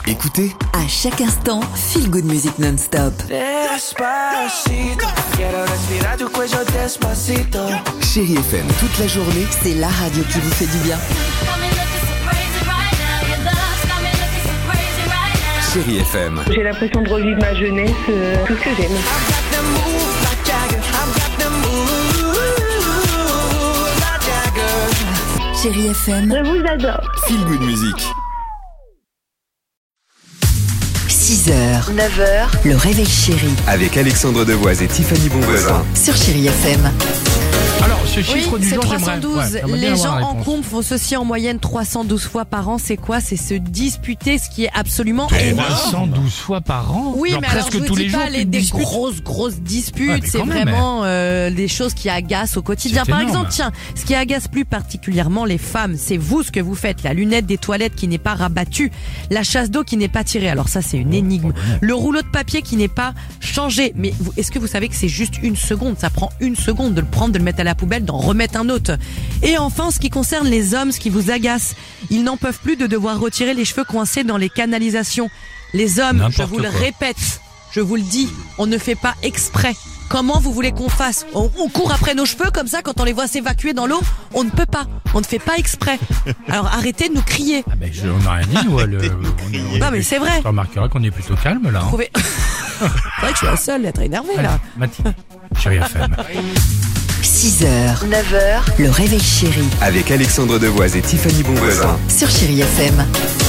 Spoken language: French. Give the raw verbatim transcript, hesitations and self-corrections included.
Écoutez, à chaque instant, Feel Good Music non-stop. Despacito, quiero respirar tu cuello despacito. Chérie F M toute la journée. C'est la radio qui vous fait du bien. Chérie F M. J'ai l'impression de revivre ma jeunesse, euh, tout ce que j'aime. Chérie F M, Je vous adore. Feel Good Music. six heures, neuf heures, le réveil chéri Avec Alexandre Devoise et Tiffany Bonvoisin. sur Chérie F M. Alors, ce chiffre Oui, du c'est jour, trois j'aimerais... cent douze. ouais, j'aimerais bien Les avoir gens la en réponse. couple font ceci en moyenne trois cent douze fois par an. C'est quoi? C'est se disputer, ce qui est absolument trois énorme. cent douze fois par an. Oui, Genre mais alors presque je vous tous dis les pas jours, les, tu te des disputes. grosses, grosses disputes. Ouais, mais c'est quand même, vraiment euh, des choses qui agacent au quotidien. C'est Par énorme. exemple, tiens, ce qui agace plus particulièrement les femmes, c'est vous ce que vous faites. La lunette des toilettes qui n'est pas rabattue, la chasse d'eau qui n'est pas tirée. Alors ça, c'est une énigme. Le rouleau de papier qui n'est pas changé. Mais vous, est-ce que vous savez que c'est juste une seconde? Ça prend une seconde de le prendre, de le mettre à la poubelle, d'en remettre un autre. Et enfin, en ce qui concerne les hommes, ce qui vous agace, ils n'en peuvent plus de devoir retirer les cheveux coincés dans les canalisations. Les hommes, N'importe je vous le quoi. répète, je vous le dis, on ne fait pas exprès. Comment vous voulez qu'on fasse? on, on court après nos cheveux comme ça quand on les voit s'évacuer dans l'eau? On ne peut pas. On ne fait pas exprès. Alors arrêtez de nous crier. Ah ben, je, on n'a rien dit, nous. Le, on est- Non mais c'est vrai. Tu remarqueras qu'on est plutôt calme, là. hein. Trouvez- c'est vrai que je suis la seule à être énervée Allez, là. Mathilde, Chérie F M. six heures, neuf heures, le réveil chéri Avec Alexandre Devoise et Tiffany Bonvoisin. sur Chérie F M.